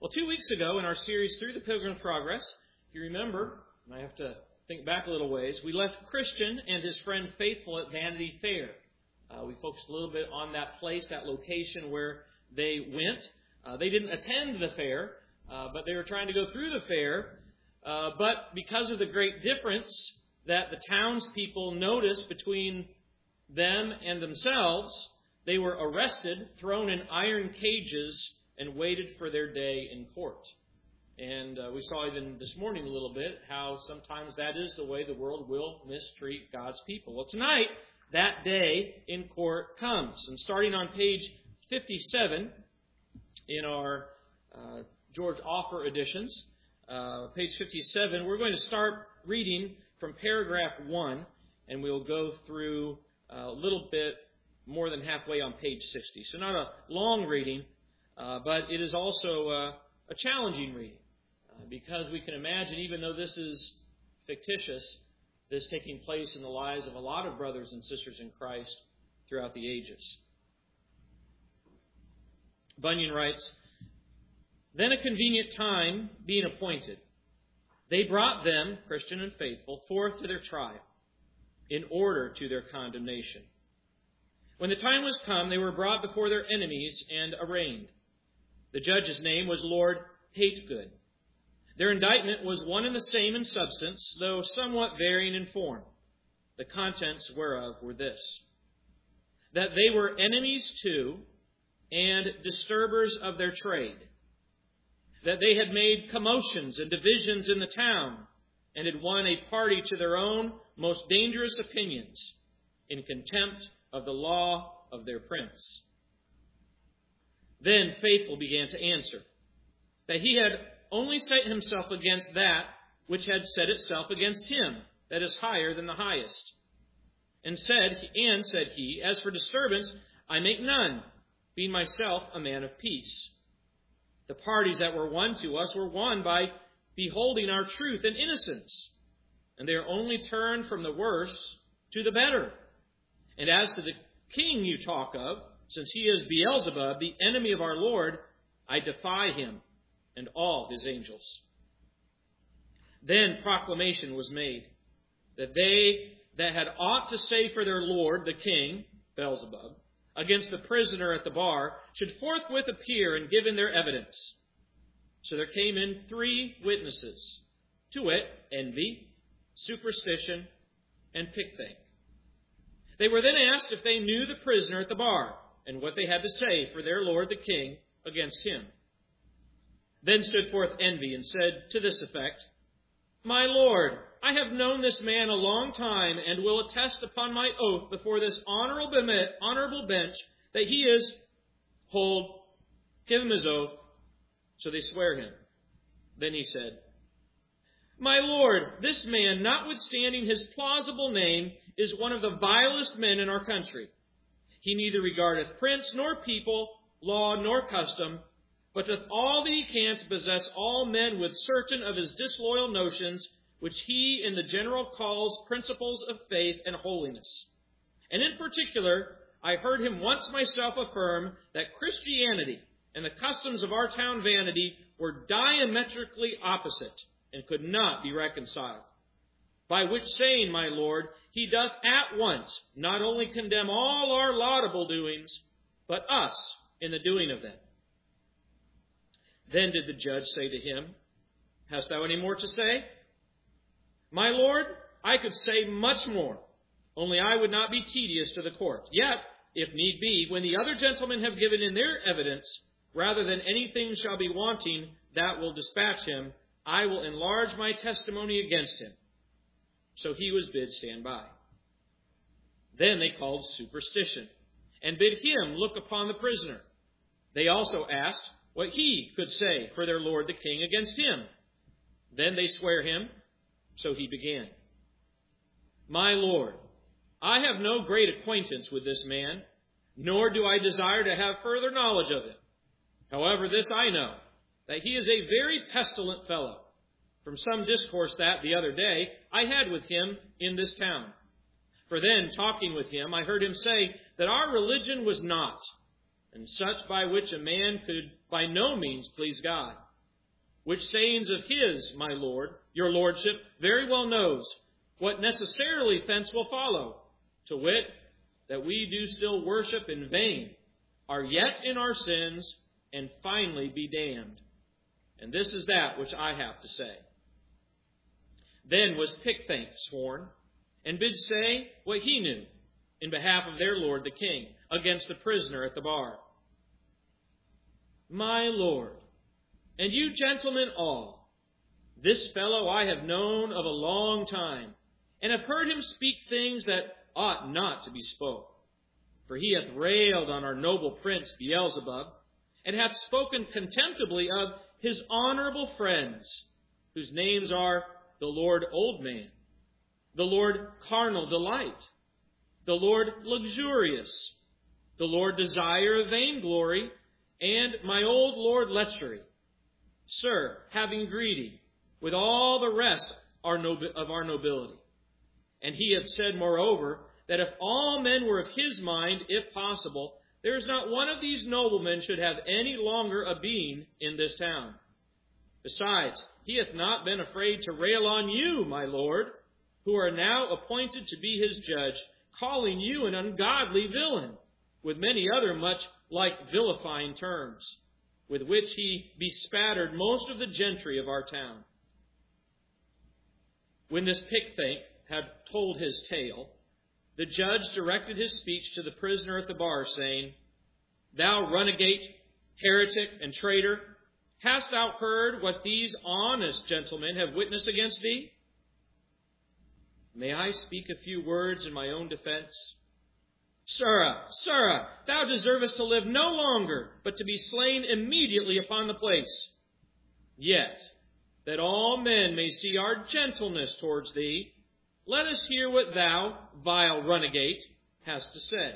Well, 2 weeks ago in our series Through the Pilgrim's Progress, if you remember, and I have to think back a little ways, we left Christian and his friend Faithful at Vanity Fair. We focused a little bit on that place, that location where they went. They didn't attend the fair, but they were trying to go through the fair. But because of the great difference that the townspeople noticed between them and themselves, they were arrested, thrown in iron cages, and waited for their day in court. And we saw even this morning a little bit how sometimes that is the way the world will mistreat God's people. Well, tonight, that day in court comes. And starting on page 57 in our George Offer editions, page 57, we're going to start reading from paragraph 1, and we'll go through a little bit more than halfway on page 60. So not a long reading, but it is also a challenging reading, because we can imagine, even though this is fictitious, this taking place in the lives of a lot of brothers and sisters in Christ throughout the ages. Bunyan writes, "Then a convenient time being appointed, they brought them, Christian and Faithful, forth to their trial, in order to their condemnation. When the time was come, they were brought before their enemies and arraigned. The judge's name was Lord Hategood. Their indictment was one and the same in substance, though somewhat varying in form. The contents whereof were this: that they were enemies to and disturbers of their trade, that they had made commotions and divisions in the town, and had won a party to their own most dangerous opinions, in contempt of the law of their prince. Then Faithful began to answer, that he had only set himself against that which had set itself against him, that is higher than the highest. And said he, as for disturbance, I make none, being myself a man of peace. The parties that were won to us were won by beholding our truth and innocence, and they are only turned from the worse to the better. And as to the king you talk of, since he is Beelzebub, the enemy of our Lord, I defy him and all his angels." Then proclamation was made, that they that had aught to say for their Lord, the king, Beelzebub, against the prisoner at the bar, should forthwith appear and give in their evidence. So there came in 3 witnesses, to wit, envy, superstition, and pickthink. They were then asked if they knew the prisoner at the bar, and what they had to say for their Lord the king against him. Then stood forth envy and said to this effect, "My Lord, I have known this man a long time, and will attest upon my oath before this honorable bench that he is," hold, give him his oath. So they swear him. Then he said, "My Lord, this man, notwithstanding his plausible name, is one of the vilest men in our country. He neither regardeth prince nor people, law nor custom, but doth all that he can to possess all men with certain of his disloyal notions, which he in the general calls principles of faith and holiness. And in particular, I heard him once myself affirm that Christianity and the customs of our town Vanity were diametrically opposite, and could not be reconciled. By which saying, my Lord, he doth at once not only condemn all our laudable doings, but us in the doing of them." Then did the judge say to him, "Hast thou any more to say?" "My Lord, I could say much more, only I would not be tedious to the court. Yet, if need be, when the other gentlemen have given in their evidence, rather than anything shall be wanting that will dispatch him, I will enlarge my testimony against him." So he was bid stand by. Then they called Superstition, and bid him look upon the prisoner. They also asked what he could say for their Lord the king against him. Then they swear him. So he began, "My Lord, I have no great acquaintance with this man, nor do I desire to have further knowledge of him. However, this I know, that he is a very pestilent fellow, from some discourse that, the other day, I had with him in this town. For then, talking with him, I heard him say that our religion was not, and such by which a man could by no means please God, which sayings of his, my lord, your lordship, very well knows what necessarily thence will follow, to wit, that we do still worship in vain, are yet in our sins, and finally be damned. And this is that which I have to say. Then was Picthank sworn, and bid say what he knew, in behalf of their lord the king, against the prisoner at the bar. My lord, and you gentlemen all, this fellow I have known of a long time, and have heard him speak things that ought not to be spoke. For he hath railed on our noble prince Beelzebub, and hath spoken contemptibly of his honorable friends, whose names are the Lord Old Man, the Lord Carnal Delight, the Lord Luxurious, the Lord Desire of Vainglory, and my old Lord Lechery. Sir, having greedy, with all the rest of our nobility. And he hath said, moreover, that if all men were of his mind, if possible, there is not one of these noblemen should have any longer a being in this town. Besides, he hath not been afraid to rail on you, my lord, who are now appointed to be his judge, calling you an ungodly villain, with many other much like vilifying terms, with which he bespattered most of the gentry of our town. When this Picthank had told his tale, the judge directed his speech to the prisoner at the bar, saying, Thou runagate, heretic, and traitor, hast thou heard what these honest gentlemen have witnessed against thee? May I speak a few words in my own defense? Sirrah, thou deservest to live no longer, but to be slain immediately upon the place. Yet, that all men may see our gentleness towards thee, let us hear what thou, vile runagate, hast to say.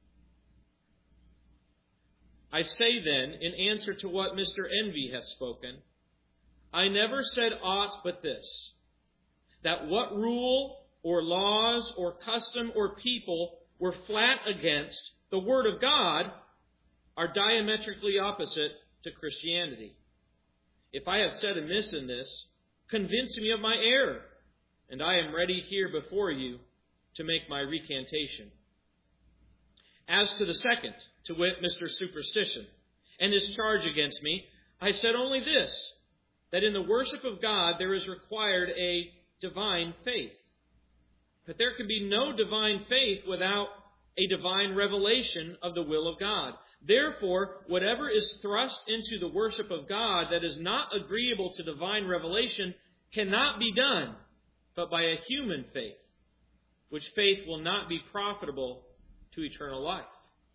I say then, in answer to what Mr. Envy hath spoken, I never said aught but this, that what rule or laws or custom or people were flat against the Word of God are diametrically opposite to Christianity. If I have said amiss in this, convince me of my error, and I am ready here before you to make my recantation. As to the second, to wit, Mr. Superstition, and his charge against me, I said only this, that in the worship of God there is required a divine faith. But there can be no divine faith without a divine revelation of the will of God. Therefore, whatever is thrust into the worship of God that is not agreeable to divine revelation cannot be done but by a human faith, which faith will not be profitable to eternal life.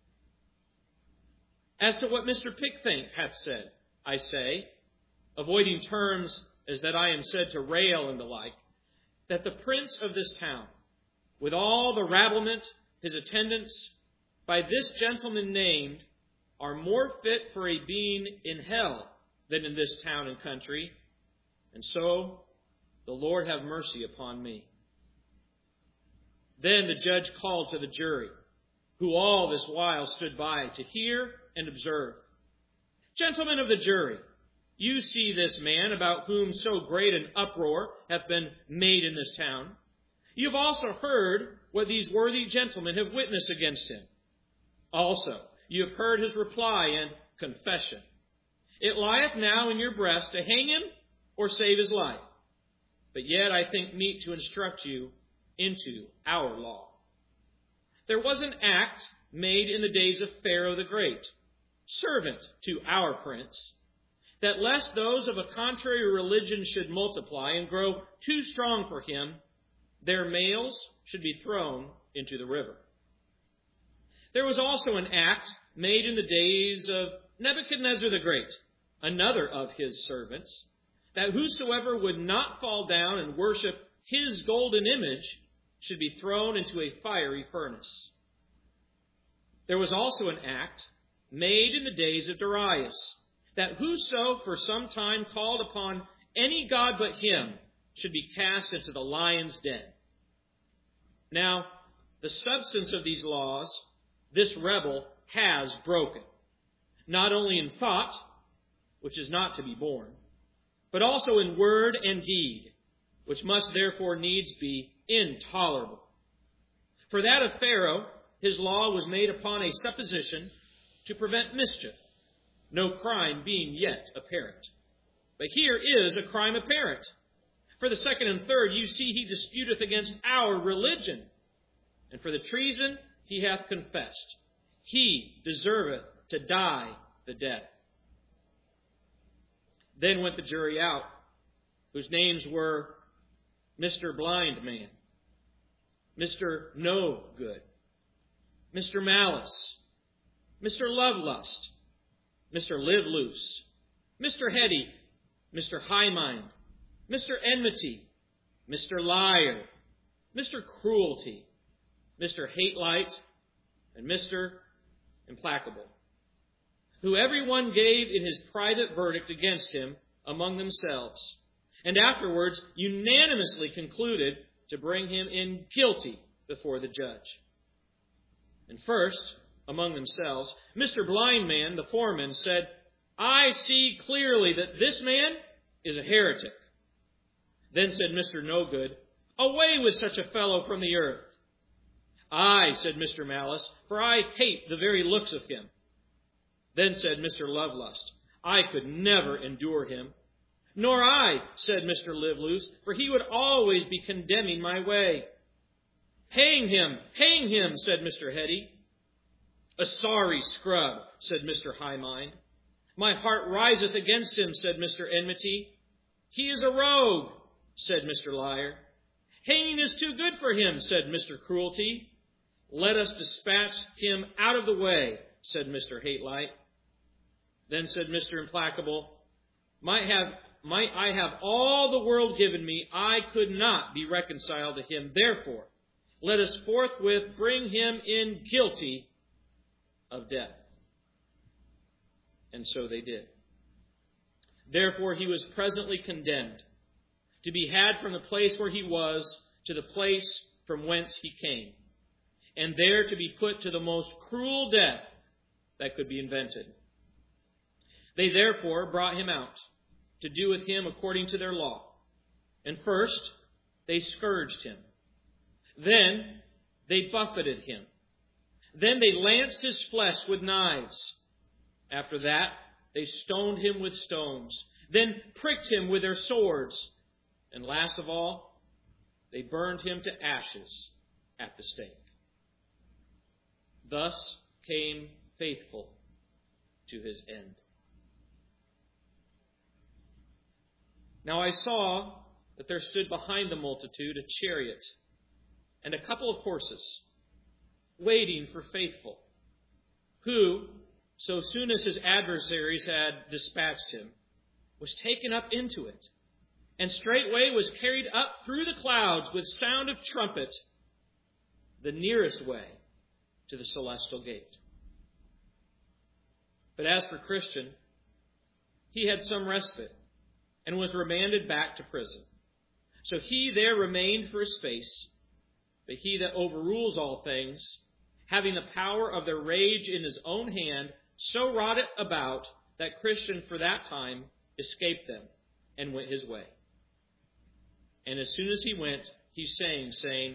As to what Mr. Picthank hath said, I say, avoiding terms as that I am said to rail and the like, that the prince of this town, with all the rabblement, his attendants, by this gentleman named, are more fit for a being in hell than in this town and country, and so the Lord have mercy upon me. Then the judge called to the jury, who all this while stood by to hear and observe. Gentlemen of the jury, you see this man about whom so great an uproar hath been made in this town. You have also heard what these worthy gentlemen have witnessed against him. Also, you have heard his reply and confession. It lieth now in your breast to hang him or save his life. But yet I think meet to instruct you into our law. There was an act made in the days of Pharaoh the Great, servant to our prince, that lest those of a contrary religion should multiply and grow too strong for him, their males should be thrown into the river. There was also an act made in the days of Nebuchadnezzar the Great, another of his servants, that whosoever would not fall down and worship his golden image should be thrown into a fiery furnace. There was also an act made in the days of Darius, that whoso for some time called upon any god but him should be cast into the lion's den. Now, the substance of these laws, this rebel has broken, not only in thought, which is not to be borne, but also in word and deed, which must therefore needs be intolerable. For that of Pharaoh, his law was made upon a supposition to prevent mischief, no crime being yet apparent. But here is a crime apparent. For the second and third, you see he disputeth against our religion. And for the treason he hath confessed. He deserveth to die the death. Then went the jury out, whose names were Mr. Blind Man, Mr. No Good, Mr. Malice, Mr. Lovelust, Mr. Live Loose, Mr. Heady, Mr. High Mind, Mr. Enmity, Mr. Liar, Mr. Cruelty, Mr. Hate Light, and Mr. Implacable, who every one gave in his private verdict against him among themselves, and afterwards unanimously concluded to bring him in guilty before the judge. And first, among themselves, Mr. Blind Man, the foreman, said, I see clearly that this man is a heretic. Then said Mr. No Good, away with such a fellow from the earth. Aye, said Mr. Malice, for I hate the very looks of him. Then said Mr. Lovelust, I could never endure him. Nor I, said Mr. Live Loose, for he would always be condemning my way. Hang him, said Mr. Heady. A sorry scrub, said Mr. High Mind. My heart riseth against him, said Mr. Enmity. He is a rogue, said Mr. Liar. Hanging is too good for him, said Mr. Cruelty. Let us dispatch him out of the way, said Mr. Hate Light. Then said Mr. Implacable, Might I have all the world given me, I could not be reconciled to him. Therefore, let us forthwith bring him in guilty of death. And so they did. Therefore he was presently condemned, to be had from the place where he was to the place from whence he came, and there to be put to the most cruel death that could be invented. They therefore brought him out, to do with him according to their law. And first, they scourged him. Then they buffeted him. Then they lanced his flesh with knives. After that, they stoned him with stones. Then pricked him with their swords. And last of all, they burned him to ashes at the stake. Thus came Faithful to his end. Now I saw that there stood behind the multitude a chariot and a couple of horses, waiting for Faithful, who, so soon as his adversaries had dispatched him, was taken up into it, and straightway was carried up through the clouds with sound of trumpet, the nearest way to the celestial gate. But as for Christian, he had some respite, and was remanded back to prison. So he there remained for a space, but he that overrules all things, having the power of their rage in his own hand, so wrought it about that Christian for that time escaped them and went his way. And as soon as he went, he sang, saying,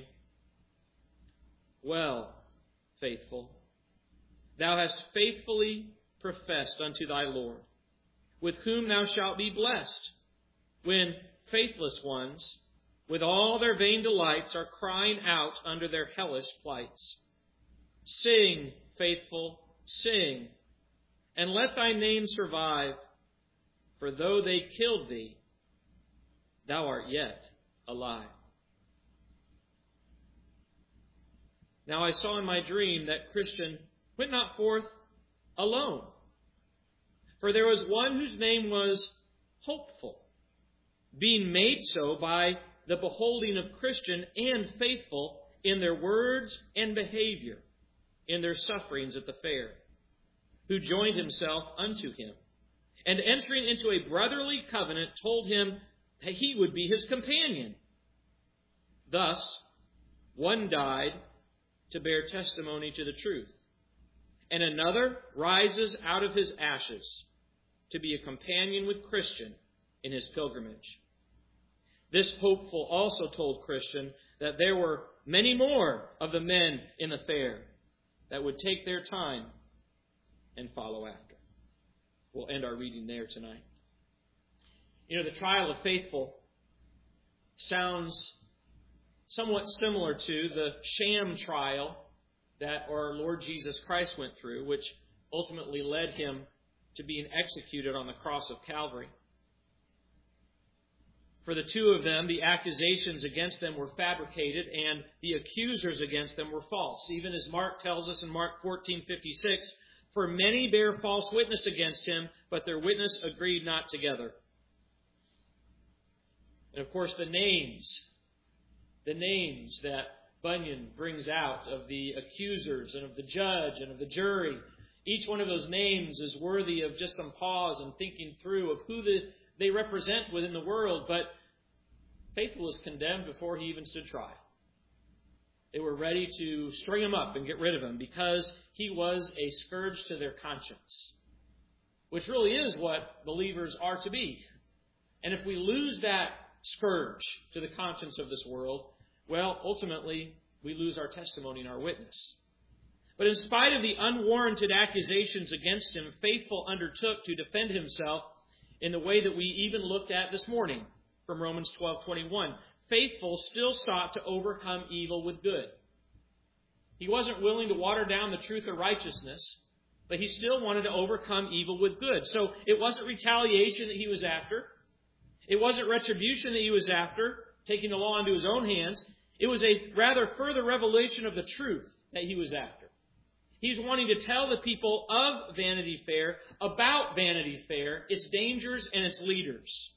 Well, Faithful, thou hast faithfully professed unto thy Lord, with whom thou shalt be blessed, when faithless ones, with all their vain delights, are crying out under their hellish plights. Sing, Faithful, sing, and let thy name survive, for though they killed thee, thou art yet alive. Now I saw in my dream that Christian went not forth alone, for there was one whose name was Hopeful, being made so by the beholding of Christian and Faithful in their words and behavior, in their sufferings at the fair, who joined himself unto him, and entering into a brotherly covenant, told him that he would be his companion. Thus, one died to bear testimony to the truth, and another rises out of his ashes to be a companion with Christian in his pilgrimage. This hopeful also told Christian that there were many more of the men in the fair that would take their time and follow after. We'll end our reading there tonight. The trial of faithful sounds somewhat similar to the sham trial that our Lord Jesus Christ went through, which ultimately led him to being executed on the cross of Calvary. For the two of them, the accusations against them were fabricated, and the accusers against them were false. Even as Mark tells us in Mark 14:56, "For many bear false witness against him, but their witness agreed not together." And of course, the names that Bunyan brings out of the accusers and of the judge and of the jury, each one of those names is worthy of just some pause and thinking through of who they represent within the world. But Faithful was condemned before he even stood trial. They were ready to string him up and get rid of him because he was a scourge to their conscience, which really is what believers are to be. And if we lose that scourge to the conscience of this world, well, ultimately, we lose our testimony and our witness. But in spite of the unwarranted accusations against him, Faithful undertook to defend himself in the way that we even looked at this morning from Romans 12:21. Faithful still sought to overcome evil with good. He wasn't willing to water down the truth of righteousness, but he still wanted to overcome evil with good. So it wasn't retaliation that he was after. It wasn't retribution that he was after, taking the law into his own hands. It was a rather further revelation of the truth that he was after. He's wanting to tell the people of Vanity Fair about Vanity Fair, its dangers and its leaders.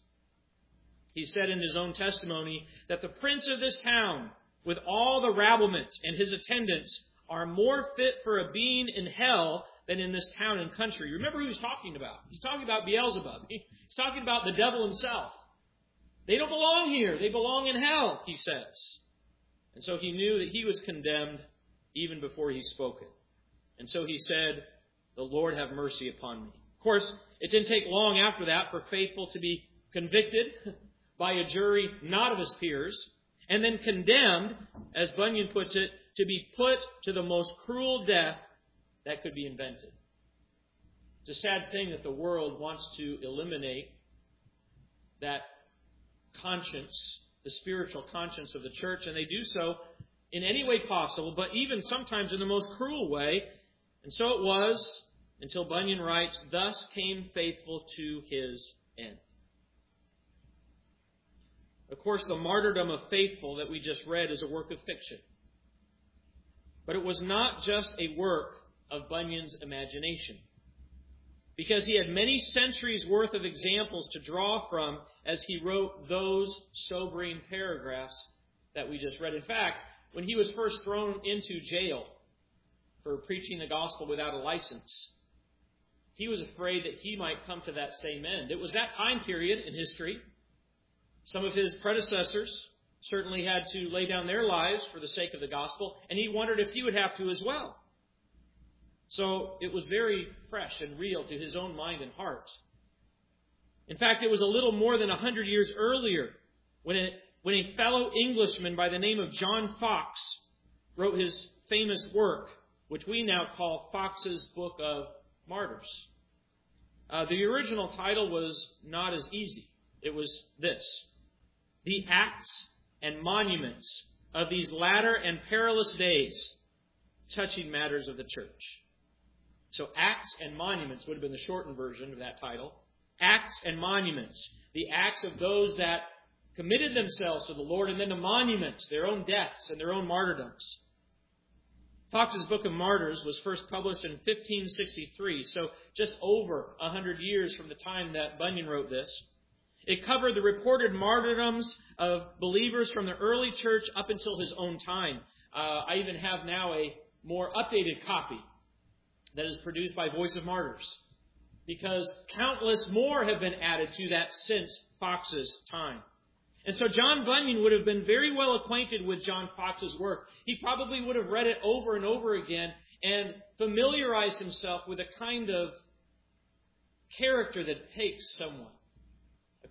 He said in his own testimony that the prince of this town, with all the rabblement and his attendants, are more fit for a being in hell than in this town and country. Remember who he's talking about. He's talking about Beelzebub. He's talking about the devil himself. They don't belong here. They belong in hell, he says. And so he knew that he was condemned even before he spoke it. And so he said, "The Lord have mercy upon me." Of course, it didn't take long after that for Faithful to be convicted by a jury not of his peers, and then condemned, as Bunyan puts it, to be put to the most cruel death that could be invented. It's a sad thing that the world wants to eliminate that conscience, the spiritual conscience of the church, and they do so in any way possible, but even sometimes in the most cruel way. And so it was until Bunyan writes, "Thus came Faithful to his end." Of course, the martyrdom of Faithful that we just read is a work of fiction. But it was not just a work of Bunyan's imagination, because he had many centuries worth of examples to draw from as he wrote those sobering paragraphs that we just read. In fact, when he was first thrown into jail for preaching the gospel without a license, he was afraid that he might come to that same end. It was that time period in history. Some of his predecessors certainly had to lay down their lives for the sake of the gospel, and he wondered if he would have to as well. So it was very fresh and real to his own mind and heart. In fact, it was a little more than 100 years earlier when a fellow Englishman by the name of John Foxe wrote his famous work, which we now call Foxe's Book of Martyrs. The original title was not as easy. It was this: "The Acts and Monuments of these latter and perilous days, touching matters of the church." So Acts and Monuments would have been the shortened version of that title. Acts and Monuments. The acts of those that committed themselves to the Lord, and then the monuments, their own deaths and their own martyrdoms. Foxe's Book of Martyrs was first published in 1563, so just over 100 years from the time that Bunyan wrote this. It covered the reported martyrdoms of believers from the early church up until his own time. I even have now a more updated copy that is produced by Voice of Martyrs, because countless more have been added to that since Foxe's time. And so John Bunyan would have been very well acquainted with John Foxe's work. He probably would have read it over and over again and familiarized himself with a kind of character that takes someone. A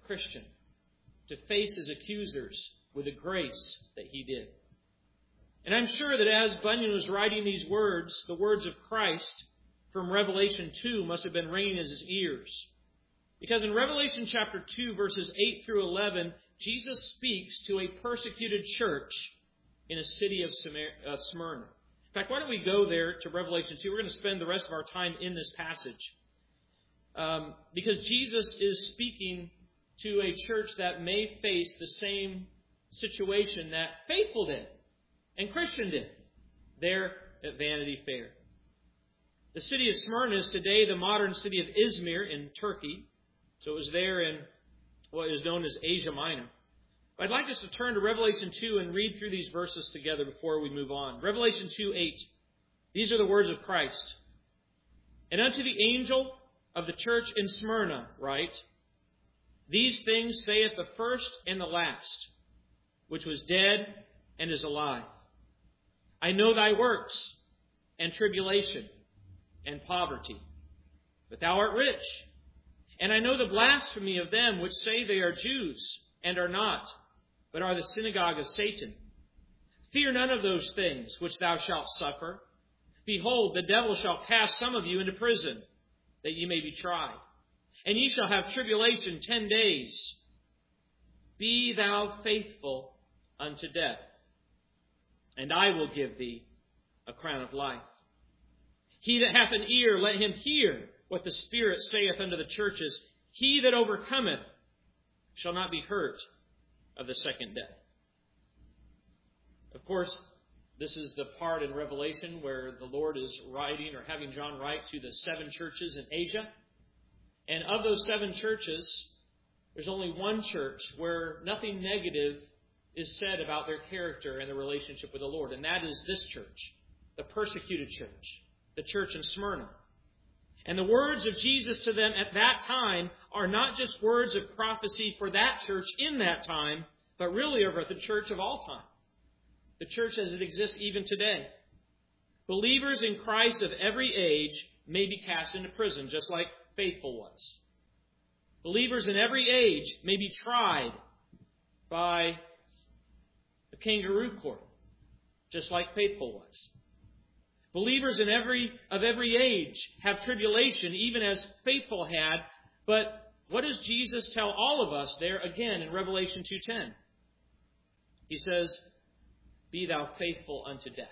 Christian to face his accusers with the grace that he did. And I'm sure that as Bunyan was writing these words, the words of Christ from Revelation 2 must have been ringing in his ears. Because in Revelation chapter 2, verses 8 through 11, Jesus speaks to a persecuted church in a city of Smyrna. In fact, why don't we go there to Revelation 2? We're going to spend the rest of our time in this passage. Because Jesus is speaking to a church that may face the same situation that Faithful did and Christian did there at Vanity Fair. The city of Smyrna is today the modern city of Izmir in Turkey. So it was there in what is known as Asia Minor. I'd like us to turn to Revelation 2 and read through these verses together before we move on. Revelation 2:8. These are the words of Christ. And unto the angel of the church in Smyrna write, These things saith the first and the last, which was dead and is alive. I know thy works, and tribulation, and poverty. But thou art rich. And I know the blasphemy of them which say they are Jews, and are not, but are the synagogue of Satan. Fear none of those things which thou shalt suffer. Behold, the devil shall cast some of you into prison, that ye may be tried. And ye shall have tribulation 10 days. Be thou faithful unto death, and I will give thee a crown of life. He that hath an ear, let him hear what the Spirit saith unto the churches. He that overcometh shall not be hurt of the second death. Of course, this is the part in Revelation where the Lord is writing or having John write to the 7 churches in Asia. And of those 7 churches, there's only one church where nothing negative is said about their character and their relationship with the Lord. And that is this church, the persecuted church, the church in Smyrna. And the words of Jesus to them at that time are not just words of prophecy for that church in that time, but really over the church of all time. The church as it exists even today. Believers in Christ of every age may be cast into prison, just like Faithful was. Believers in every age may be tried by the kangaroo court, just like Faithful was. Believers of every age have tribulation, even as Faithful had. But what does Jesus tell all of us there again in Revelation 2:10? He says, Be thou faithful unto death.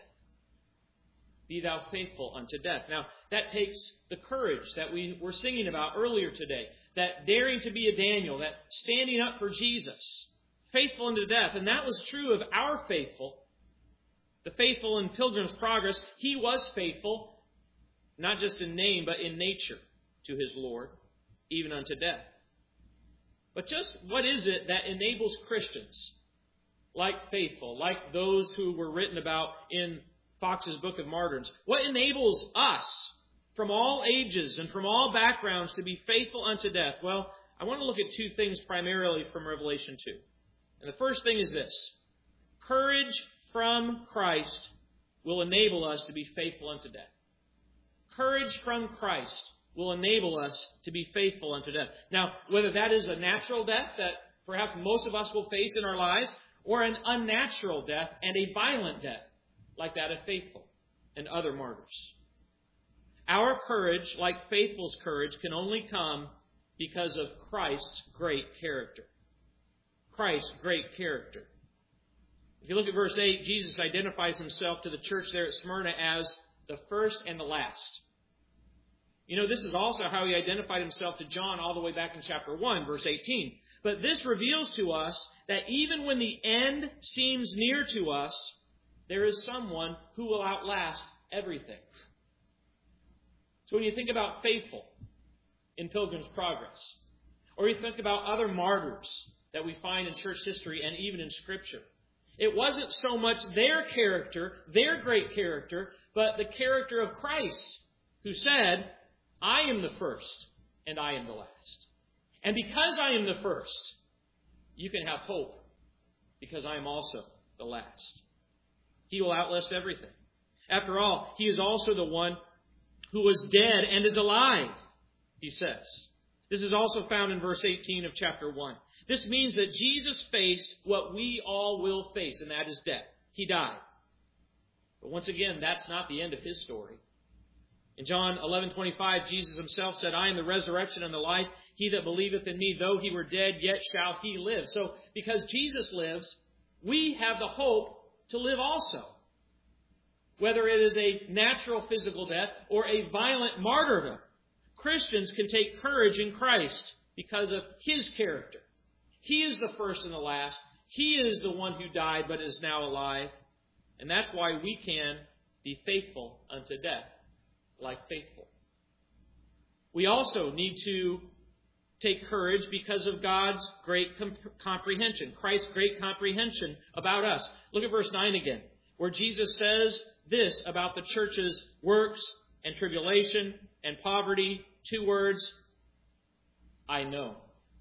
Be thou faithful unto death. Now, that takes the courage that we were singing about earlier today. That daring to be a Daniel, that standing up for Jesus. Faithful unto death. And that was true of our Faithful. The Faithful in Pilgrim's Progress, he was faithful, not just in name, but in nature to his Lord, even unto death. But just what is it that enables Christians, like Faithful, like those who were written about in Fox's Book of Martyrs, what enables us from all ages and from all backgrounds to be faithful unto death? Well, I want to look at 2 things primarily from Revelation 2. And the first thing is this. Courage from Christ will enable us to be faithful unto death. Courage from Christ will enable us to be faithful unto death. Now, whether that is a natural death that perhaps most of us will face in our lives, or an unnatural death and a violent death, like that of Faithful and other martyrs. Our courage, like Faithful's courage, can only come because of Christ's great character. Christ's great character. If you look at verse 8, Jesus identifies himself to the church there at Smyrna as the first and the last. You know, this is also how he identified himself to John all the way back in chapter 1, verse 18. But this reveals to us that even when the end seems near to us, there is someone who will outlast everything. So when you think about Faithful in Pilgrim's Progress, or you think about other martyrs that we find in church history and even in Scripture, it wasn't so much their character, their great character, but the character of Christ, who said, I am the first and I am the last. And because I am the first, you can have hope, because I am also the last. He will outlast everything. After all, he is also the one who was dead and is alive, he says. This is also found in verse 18 of chapter 1. This means that Jesus faced what we all will face, and that is death. He died. But once again, that's not the end of His story. In John 11:25, Jesus Himself said, I am the resurrection and the life. He that believeth in me, though he were dead, yet shall he live. So, because Jesus lives, we have the hope to live also. Whether it is a natural physical death or a violent martyrdom, Christians can take courage in Christ because of His character. He is the first and the last. He is the one who died but is now alive. And that's why we can be faithful unto death, like faithful. We also need to take courage because of God's great comprehension, Christ's great comprehension about us. Look at verse 9 again, where Jesus says this about the church's works and tribulation and poverty. 2 words, I know.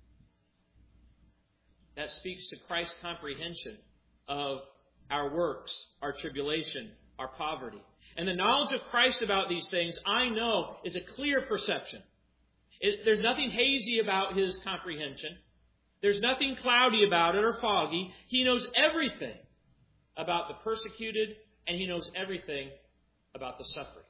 That speaks to Christ's comprehension of our works, our tribulation, our poverty. And the knowledge of Christ about these things, I know, is a clear perception. There's nothing hazy about His comprehension. There's nothing cloudy about it or foggy. He knows everything about the persecuted, and He knows everything about the suffering.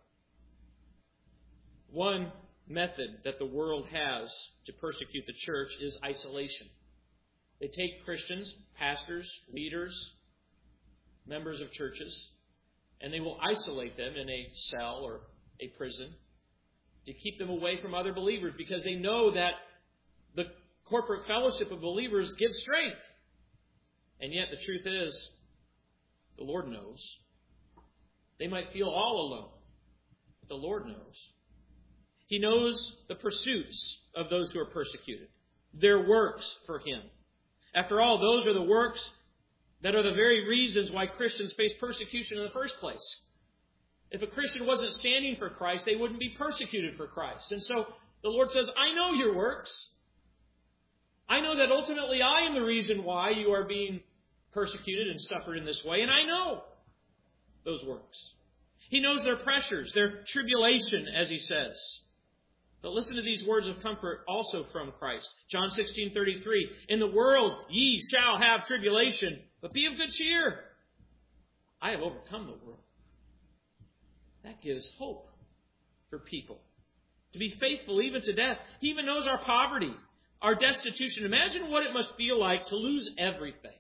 One method that the world has to persecute the church is isolation. They take Christians, pastors, leaders, members of churches, and they will isolate them in a cell or a prison to keep them away from other believers because they know that the corporate fellowship of believers gives strength. And yet the truth is, the Lord knows. They might feel all alone, but the Lord knows. He knows the pursuits of those who are persecuted, their works for Him. After all, those are the works that are the very reasons why Christians face persecution in the first place. If a Christian wasn't standing for Christ, they wouldn't be persecuted for Christ. And so the Lord says, I know your works. I know that ultimately I am the reason why you are being persecuted and suffered in this way. And I know those works. He knows their pressures, their tribulation, as He says. But listen to these words of comfort also from Christ. John 16:33. In the world ye shall have tribulation, but be of good cheer. I have overcome the world. That gives hope for people. To be faithful even to death. He even knows our poverty, our destitution. Imagine what it must feel like to lose everything.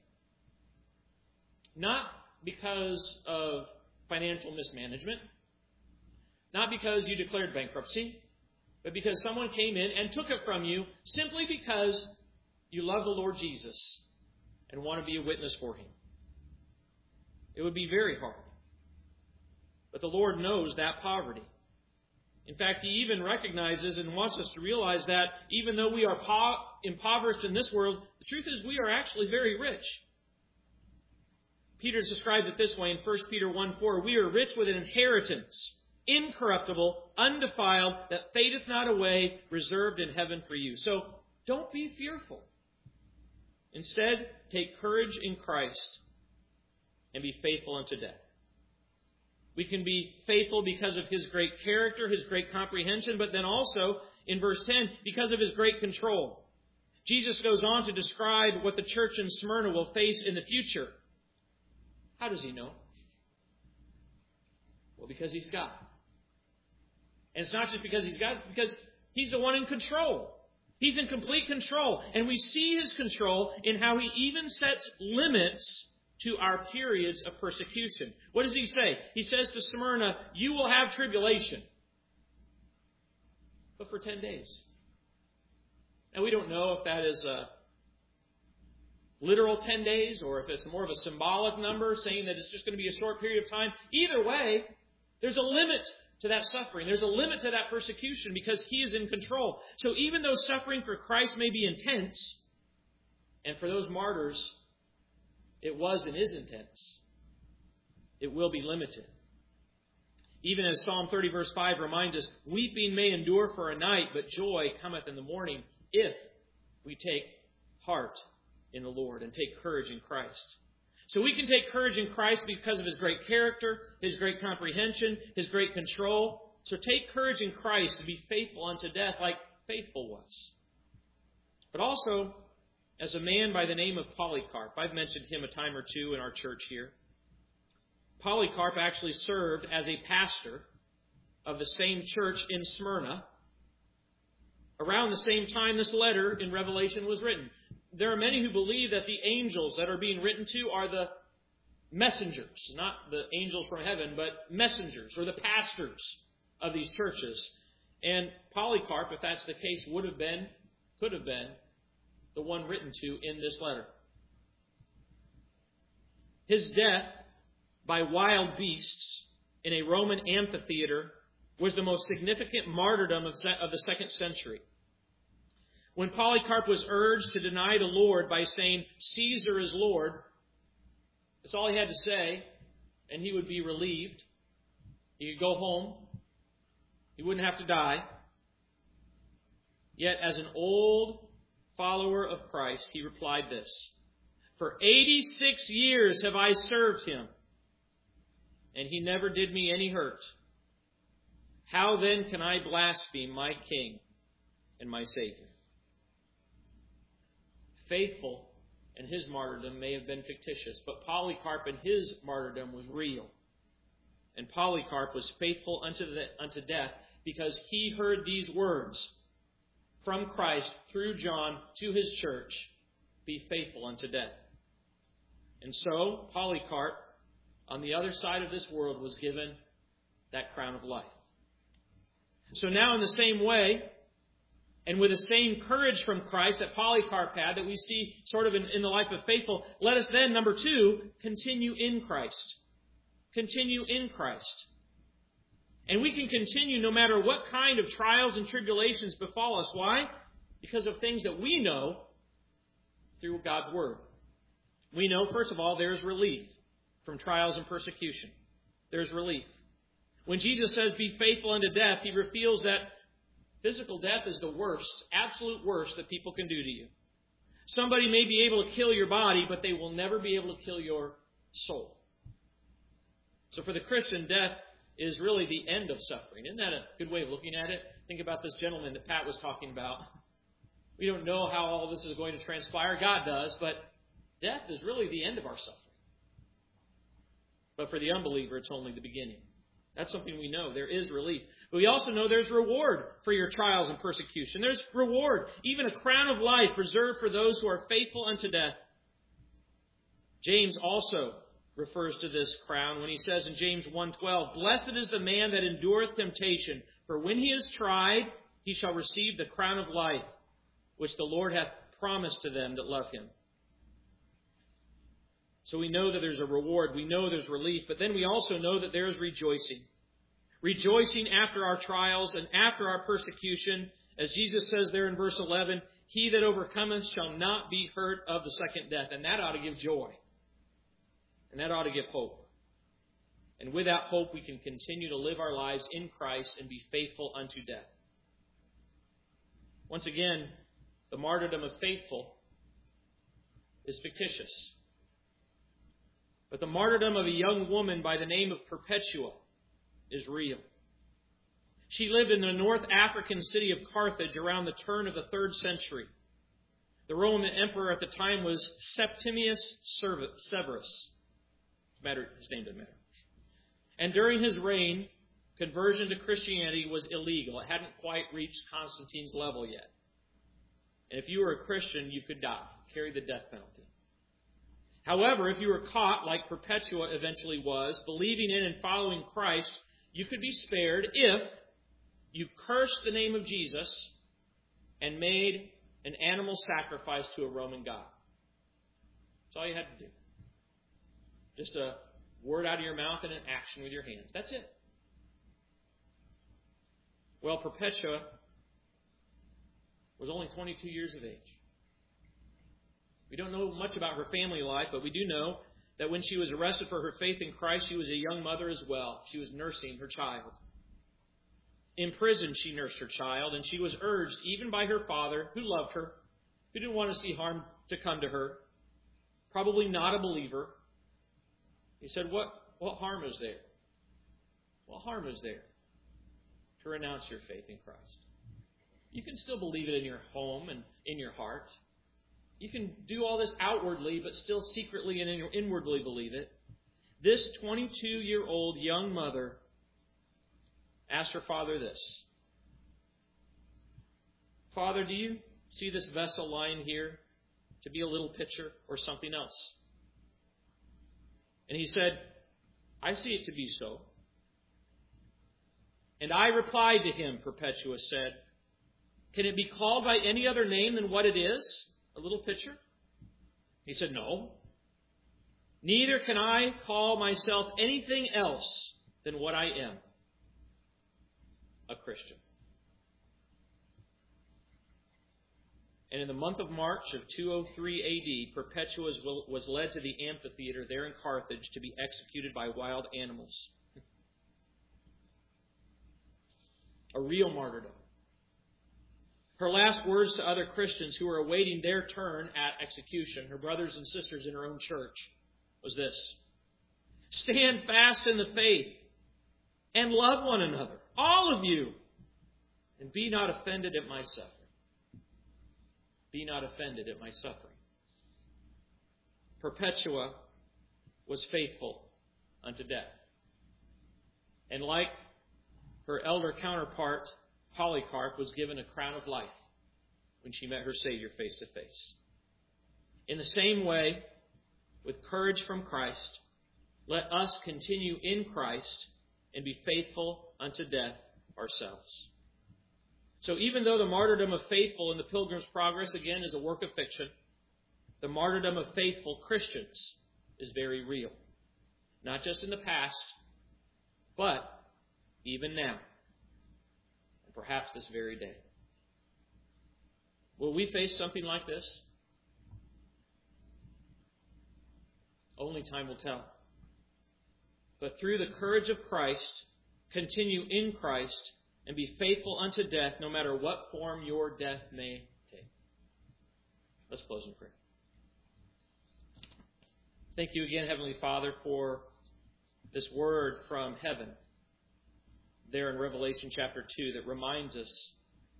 Not because of financial mismanagement. Not because you declared bankruptcy. But because someone came in and took it from you simply because you love the Lord Jesus and want to be a witness for Him. It would be very hard. But the Lord knows that poverty. In fact, He even recognizes and wants us to realize that even though we are impoverished in this world, the truth is we are actually very rich. Peter describes it this way in 1 Peter 1:4. We are rich with an inheritance, incorruptible, undefiled, that fadeth not away, reserved in heaven for you. So don't be fearful. Instead, take courage in Christ and be faithful unto death. We can be faithful because of His great character, His great comprehension, but then also, in verse 10, because of His great control. Jesus goes on to describe what the church in Smyrna will face in the future. How does He know? Well, because He's God. And it's not just because He's God, it's because He's the one in control. He's in complete control. And we see His control in how He even sets limits to our periods of persecution. What does He say? He says to Smyrna, you will have tribulation. But for 10 days. And we don't know if that is a literal 10 days or if it's more of a symbolic number saying that it's just going to be a short period of time. Either way, there's a limit to that suffering. There's a limit to that persecution because He is in control. So even though suffering for Christ may be intense, and for those martyrs, it was and is intense, it will be limited. Even as Psalm 30 verse 5 reminds us, weeping may endure for a night, but joy cometh in the morning if we take heart in the Lord and take courage in Christ. So we can take courage in Christ because of His great character, His great comprehension, His great control. So take courage in Christ to be faithful unto death like faithful was. but also as a man by the name of Polycarp. I've mentioned him a time or two in our church here. Polycarp actually served as a pastor of the same church in Smyrna around the same time this letter in Revelation was written. There are many who believe that the angels that are being written to are the messengers, not the angels from heaven, but messengers or the pastors of these churches. And Polycarp, if that's the case, could have been the one written to in this letter. His death by wild beasts in a Roman amphitheater was the most significant martyrdom of the second century. When Polycarp was urged to deny the Lord by saying, "Caesar is Lord," that's all he had to say, and he would be relieved. He could go home. He wouldn't have to die. Yet, as an old follower of Christ, he replied this: "For 86 years have I served him, and he never did me any hurt. How then can I blaspheme my King and my Savior?" Faithful in his martyrdom may have been fictitious, but Polycarp in his martyrdom was real. And Polycarp was faithful unto death because he heard these words from Christ through John to his church: "Be faithful unto death." And so Polycarp, on the other side of this world, was given that crown of life. So now, in the same way, and with the same courage from Christ that Polycarp had, that we see sort of in the life of faithful, let us then, number 2, continue in Christ. Continue in Christ. And we can continue no matter what kind of trials and tribulations befall us. Why? Because of things that we know through God's Word. We know, first of all, there's relief from trials and persecution. There's relief. When Jesus says, "Be faithful unto death," he reveals that physical death is the worst, absolute worst that people can do to you. Somebody may be able to kill your body, but they will never be able to kill your soul. So for the Christian, death is really the end of suffering. Isn't that a good way of looking at it? Think about this gentleman that Pat was talking about. We don't know how all this is going to transpire. God does, but death is really the end of our suffering. But for the unbeliever, it's only the beginning. That's something we know. There is relief. But we also know there's reward for your trials and persecution. There's reward, even a crown of life reserved for those who are faithful unto death. James also refers to this crown when he says in James 1:12, "Blessed is the man that endureth temptation, for when he is tried, he shall receive the crown of life, which the Lord hath promised to them that love him." So we know that there's a reward. We know there's relief. But then we also know that there is rejoicing. Rejoicing after our trials and after our persecution. As Jesus says there in verse 11, "He that overcometh shall not be hurt of the second death." And that ought to give joy. And that ought to give hope. And with that hope, we can continue to live our lives in Christ and be faithful unto death. Once again, the martyrdom of faithful is fictitious. But the martyrdom of a young woman by the name of Perpetua is real. She lived in the North African city of Carthage around the turn of the 3rd century. The Roman emperor at the time was Septimius Severus. His name doesn't matter. And during his reign, conversion to Christianity was illegal. It hadn't quite reached Constantine's level yet. And if you were a Christian, you could die, carry the death penalty. However, if you were caught, like Perpetua eventually was, believing in and following Christ, you could be spared if you cursed the name of Jesus and made an animal sacrifice to a Roman god. That's all you had to do. Just a word out of your mouth and an action with your hands. That's it. Well, Perpetua was only 22 years of age. We don't know much about her family life, but we do know that when she was arrested for her faith in Christ, she was a young mother as well. She was nursing her child. In prison, she nursed her child, and she was urged, even by her father, who loved her, who didn't want to see harm to come to her, probably not a believer. He said, what harm is there? What harm is there to renounce your faith in Christ? You can still believe it in your home and in your heart. You can do all this outwardly, but still secretly and inwardly believe it. This 22-year-old young mother asked her father this: Father, do you see this vessel lying here to be a little pitcher or something else? And he said, I see it to be so. And I replied to him, Perpetua said, can it be called by any other name than what it is, a little pitcher? He said, no. Neither can I call myself anything else than what I am, a Christian. And in the month of March of 203 AD, Perpetua was led to the amphitheater there in Carthage to be executed by wild animals. A real martyrdom. Her last words to other Christians who were awaiting their turn at execution, her brothers and sisters in her own church, was this: stand fast in the faith and love one another, all of you, and be not offended at my suffering. Be not offended at my suffering. Perpetua was faithful unto death. And like her elder counterpart, Polycarp was given a crown of life when she met her Savior face to face. In the same way, with courage from Christ, let us continue in Christ and be faithful unto death ourselves. So even though the martyrdom of faithful in the Pilgrim's Progress, again, is a work of fiction, the martyrdom of faithful Christians is very real. Not just in the past, but even now. And perhaps this very day. Will we face something like this? Only time will tell. But through the courage of Christ, continue in Christ, and be faithful unto death, no matter what form your death may take. Let's close in prayer. Thank you again, Heavenly Father, for this word from heaven there in Revelation chapter 2 that reminds us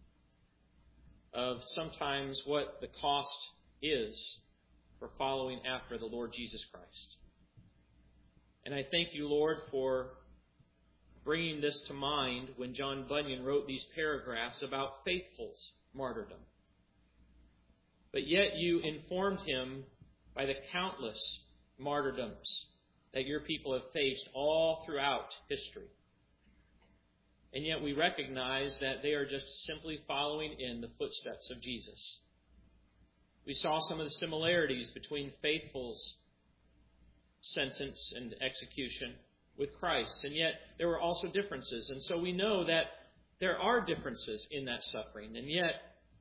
of sometimes what the cost is for following after the Lord Jesus Christ. And I thank you, Lord, for bringing this to mind when John Bunyan wrote these paragraphs about faithful's martyrdom. But yet you informed him by the countless martyrdoms that your people have faced all throughout history. And yet we recognize that they are just simply following in the footsteps of Jesus. We saw some of the similarities between faithful's sentence and execution with Christ, and yet there were also differences. And so we know that there are differences in that suffering, and yet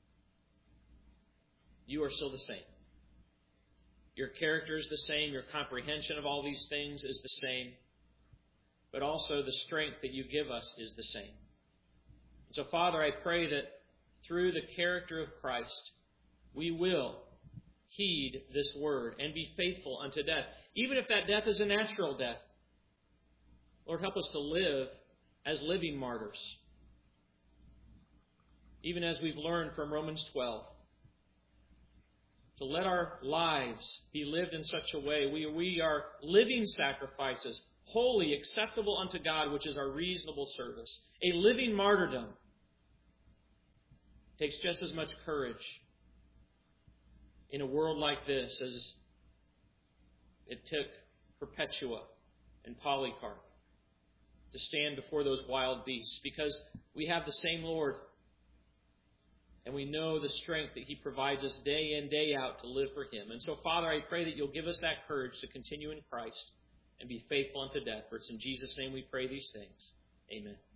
you are still the same. Your character is the same, your comprehension of all these things is the same, but also the strength that you give us is the same. And so, Father, I pray that through the character of Christ, we will heed this word and be faithful unto death, even if that death is a natural death. Lord, help us to live as living martyrs. Even as we've learned from Romans 12, to let our lives be lived in such a way we are living sacrifices, holy, acceptable unto God, which is our reasonable service. A living martyrdom takes just as much courage in a world like this as it took Perpetua and Polycarp to stand before those wild beasts, because we have the same Lord, and we know the strength that He provides us day in, day out to live for Him. And so, Father, I pray that You'll give us that courage to continue in Christ and be faithful unto death. For it's in Jesus' name we pray these things. Amen.